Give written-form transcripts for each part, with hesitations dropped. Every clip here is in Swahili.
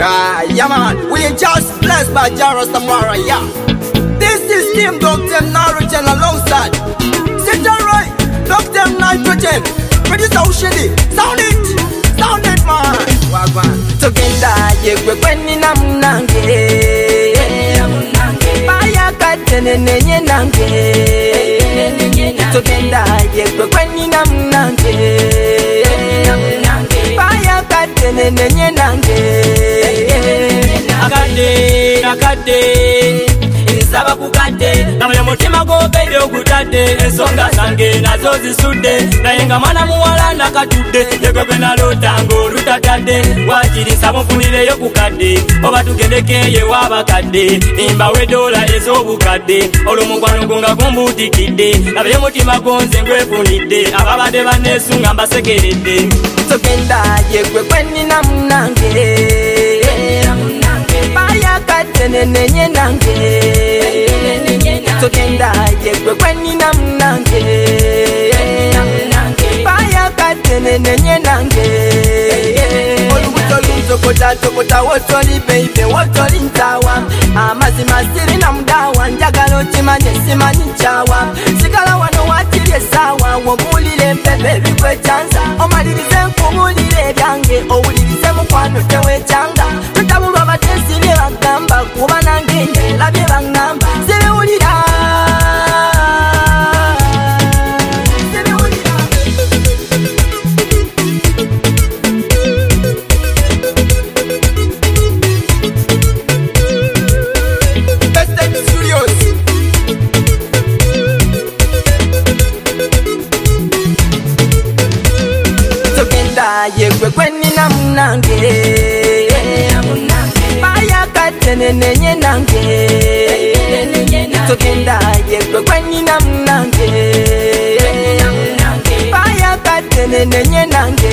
Yeah man, we just blessed by Jaro Samara, yeah. This is Team Dr. Nitrogen alongside Sitaroy, Dr. Nitrogen. Producer Ushidi, sound it man. Wagwan. Togenda yekwe kweni namunange Baya katene nenye nange Togenda yekwe kweni namunange Baya katene nenye nange Nakade Nsaba kukade Namanya mutima gobede okutade Ensonga zange nazo zisude Nayenga mwana muwala nakatude Yekwe nalotango lutatade Wachirisa mufunire yokukade Oba tugendekeye wabakade Imba wedola ezobukade Olumukwano gunga kumbutikide Nabaye mutima gonze ngwefunide Ababade banesunga mbasekerede Togenda yekwe kweni namunange Baya katene nenye nange Togenda yekwe kweni namunange Baya katene nenye nange Olubuto kota wotoli baby wotoli ntawa Amazima siri na mdawa njagalo chimanye simani chawa Sikala wano wachirye sawa womulile pepe bikwe chanza Omalilize nkumulile byange owulilize mukwano tewe changa Tutabulwa batesi bye bagamba kuba nange njela bye bangamba Sibiwulira Yekwe kweni namunange Baya katene nenye nange Togenda yekwe kweni namunange Baya katene nenye nange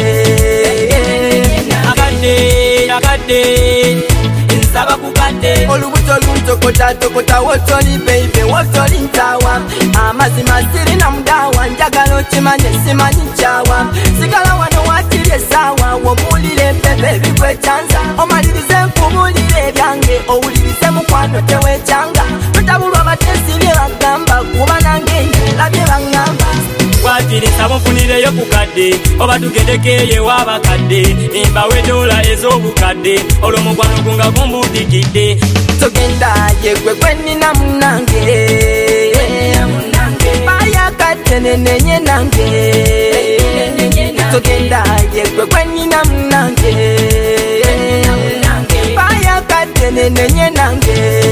Nakade Nsaba kukade Olubuto lunto kota wotoli baby wotoli ntawa Amazima siri na mdawa njagalo chimanye simani chawa Sikala wano wachirye sawa womulile pepe bikwe chanza Omalilize nkumulile byange owulilize mukwano tewe changa Tutabulwa batesi bye bagamba kuba nange njela bye bangamba Wachirisa mufunire yokukade Oba tugendekeye wabakade Imba wedola ezobukade Olumukwano gunga kumbutikide Togenda yekwe kweni namunange Baya katene nenye nange Togenda yekwe kweni namunange Baya katene nenye nange